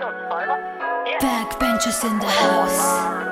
Backbenchers in the house.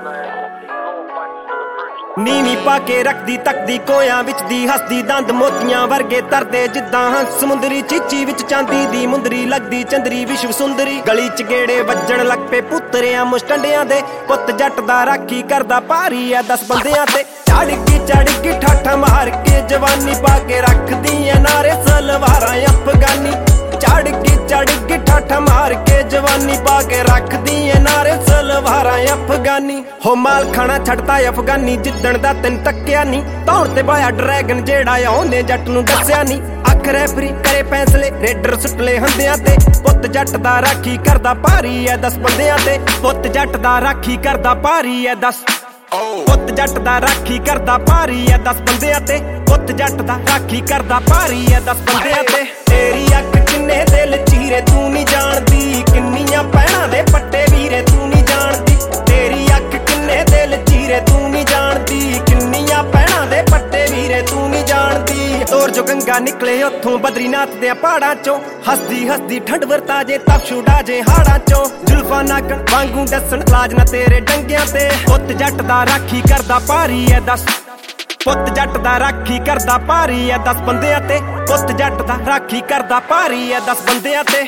ਨੀਵੀਂ ਪਾ ਕੇ ਰੱਖਦੀ ਤੱਕਦੀ ਕੋਇਆਂ ਵਿੱਚ ਦੀ ਹੱਸਦੀ ਦੰਦ ਮੋਤੀਆਂ ਵਰਗੇ ਤਰਦੇ ਜਿੱਦਾਂ ਹੰਸ ਸਮੁੰਦਰੀ ਚੀਚੀ ਵਿੱਚ ਚਾਂਦੀ ਦੀ ਮੁੰਦਰੀ ਲੱਗਦੀ ਚੰਦਰੀ ਵਿਸ਼ਵ ਸੁੰਦਰੀ ਗਲੀ ਚ ਗੇੜੇ ਵੱਜਣ ਲੱਗ ਪਏ ਪੁੱਤਰਿਆਂ ਮੁਸਟੰਡਿਆਂ ਦੇ ਪੁੱਤ ਜੱਟ ਦਾ ਰਾਖੀ ਕਰਦਾ ਭਾਰੀ ਐ 10 ਬੰਦਿਆਂ ਤੇ ਚੜ ਗਈ ਠਾਠਾ ਮਾਰ ਕੇ ਜਵਾਨੀ ਪਾ ਕੇ ਰੱਖਦੀ ਐ ਨਾਰੇ ਸਲਵਾਰਾਂ ਅਫਗਾਨੀ ਚੜ ਗਈ ਠਾਠਾ ਮਾਰ ਕੇ ਜਵਾਨੀ ਪਾ ਕੇ ਰੱਖਦੀ ਐ ਨਾਰੇ ਸਲਵਾਰਾਂ ਅਫਗਾਨੀ ਹੋ ਮਾਲ ਖਾਣਾ ਛੱਡਦਾ ਅਫਗਾਨੀ ਜਿੱਦਣ ਦਾ ਤੈਨੂੰ ਤੱਕਿਆ ਨੀ ਧੌਣ ਤੇ ਬਾਇਆ ਡਰੈਗਨ ਜਿਹੜਾ ਆ ਉਹਨੇ ਜੱਟ ਨੂੰ ਦੱਸਿਆ ਨੀ ਅੱਖ ਰੈਫਰੀ ਕਰੇ ਫੈਸਲੇ ਰੇਡਰ ਸੁੱਟਲੇ ਹੰਦਿਆਂ ਤੇ ਪੁੱਤ ਜੱਟ ਦਾ ਰਾਖੀ ਕਰਦਾ ਭਾਰੀ ਐ 10 ਬੰਦਿਆਂ ਤੇ ਪੁੱਤ ਜੱਟ ਦਾ ਰਾਖੀ ਕਰਦਾ ਭਾਰੀ ਐ 10 ਪੁੱਤ ਜੱਟ ਦਾ ਰਾਖੀ ਕਰਦਾ ਭਾਰੀ ਐ 10 ਬੰਦਿਆਂ ਤੇ ਪੁੱਤ ਜੱਟ ਦਾ ਰਾਖੀ ਕਰਦਾ ਭਾਰੀ ਐ 10 ਬੰਦਿਆਂ ਤੇ ਤੇਰੀ ਅੱਖ ਕਿੰਨੇ ਦਿਲ ਚੀਰੇ ਤੂੰ ਨਹੀਂ ਜਾਣਦੀ ਕਿੰਨੀਆਂ ਪੈਣਾ ਦੇ ਪੱਟੇ ਵੀਰੇ ਤੂੰ ਨਹੀਂ ਜਾਣਦੀ ਤੇਰੀ ਅੱਖ ਕਿੰਨੇ ਦਿਲ ਚੀਰੇ ਤੂੰ ਨਹੀਂ ਜਾਣਦੀ ਕਿੰਨੀਆਂ ਪੈਣਾ ਦੇ ਪੱਟੇ ਵੀਰੇ ਤੂੰ ਨਹੀਂ ਜਾਣਦੀ ਤੋਰ ਜੋ ਗੰਗਾ ਨਿਕਲੇ ਉੱਥੋਂ ਬਦਰੀਨਾਥ ਦੇ ਪਹਾੜਾਂ ਚੋਂ ਹੱਸਦੀ ਠੰਡ ਵਰਤਾ ਜੇ ਤਪਸ਼ੂੜਾ ਜੇ ਹਾੜਾਂ ਚੋਂ ਜ਼ੁਲਫਾਂ ਨਾਕਣ ਵਾਂਗੂ ਦੱਸਣ ਲਾਜ ਨਾ ਤੇਰੇ ਡੰਗਿਆਂ ਤੇ ਪੁੱਤ ਜੱਟ ਦਾ ਰਾਖੀ ਕਰਦਾ ਭਾਰੀ ਐ 10 ਪੁੱਤ ਜੱਟ ਦਾ ਰਾਖੀ ਕਰਦਾ ਭਾਰੀ ਐ 10 ਬੰਦਿਆਂ ਤੇ ਪੁੱਤ ਜੱਟ ਦਾ ਰਾਖੀ ਕਰਦਾ ਭਾਰੀ ਐ 10 ਬੰਦਿਆਂ ਤੇ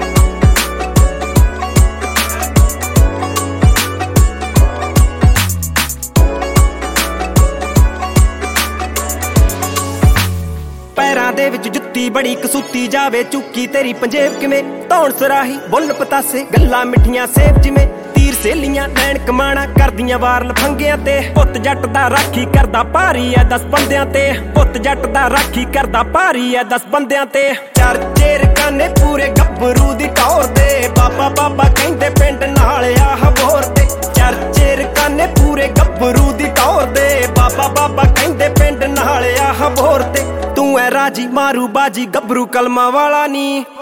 ਪੈਰਾਂ ਦੇ ਵਿੱਚ ਜੁੱਤੀ ਬੜੀ ਕਸੂਤੀ ਜਾਵੇ ਚੁੱਕੀ ਤੇਰੀ ਪੰਜੇਬ ਕਿਵੇਂ ਧੌਣ ਸਰਾਹੀ ਬੁੱਲ ਪਤਾਸੇ ਗੱਲਾਂ ਮਿੱਠੀਆਂ ਸੇਬ ਜਿਵੇਂ ਤੀਰ ਸੇਲੀਆਂ ਨੈਣ ਕਮਾਣਾ ਕਰਦੀਆਂ ਵਾਰ ਲਫੰਗਿਆਂ ਤੇ ਪੁੱਤ ਜੱਟ ਦਾ ਰਾਖੀ ਕਰਦਾ ਭਾਰੀ ਐ 10 ਬੰਦਿਆਂ ਤੇ ਪੁੱਤ ਜੱਟ ਦਾ ਰਾਖੀ ਕਰਦਾ ਭਾਰੀ ਐ 10 ਬੰਦਿਆਂ ਤੇ ਚਰਚੇ ਰਕਾਨੇ ਪੂਰੇ ਗੱਭਰੂ ਦੀ ਟੌਰ ਦੇ ਬਾਬਾ ਕਹਿੰਦੇ ਪਿੰਡ ਨਾਲ ਆ ਹਬੋਰ ਤੇ ਚਰਚੇ ਰਕਾਨੇ ਪੂਰੇ ਗੱਭਰੂ ਦੀ ਟੌਰ ਦੇ ਬਾਬਾ ਕਹਿੰਦੇ ਪਿੰਡ ਨਾਲ ਆ ਹਬੋਰ ਤੇ ਤੂੰ ਐ ਰਾਜੀ ਮਾਰੂ ਬਾਜੀ ਗੱਭਰੂ ਕਲਮਾਂ ਵਾਲਾ ਨੀ